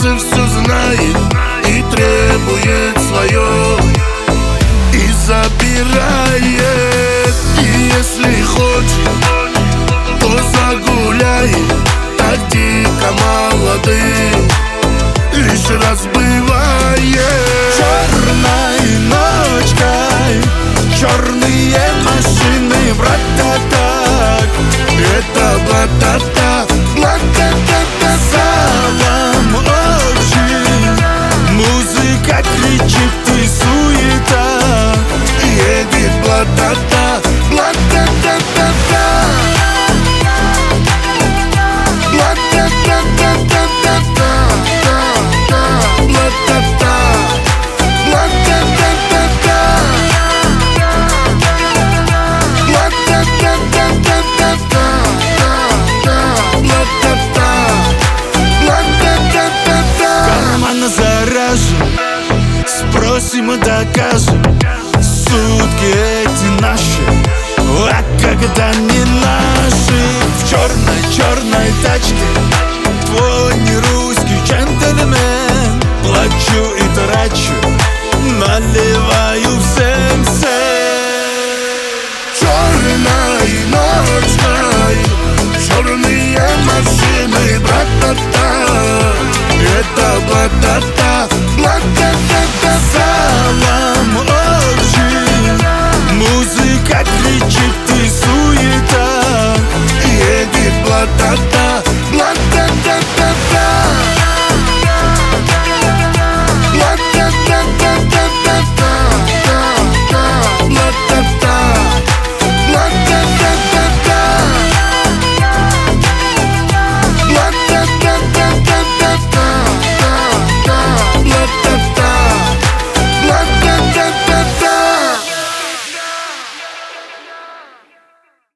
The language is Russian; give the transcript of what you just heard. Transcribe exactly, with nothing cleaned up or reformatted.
уже все знает и требует свое, и забирает. И если хочет, то загуляет, так дико молодым лишь разбывает. Черной ночкой черные машины, брататак, Это блатата, блатата, салам общий. Музыка кричит и суета, едет блатата, блатата-та-та, блатата-та-та-та-та, блатата, блатата-та-та, блатата-та-та-та-та, блатата, блатата-та-та. карман заражен, спросим и докажем. Сутки эти наши, а когда не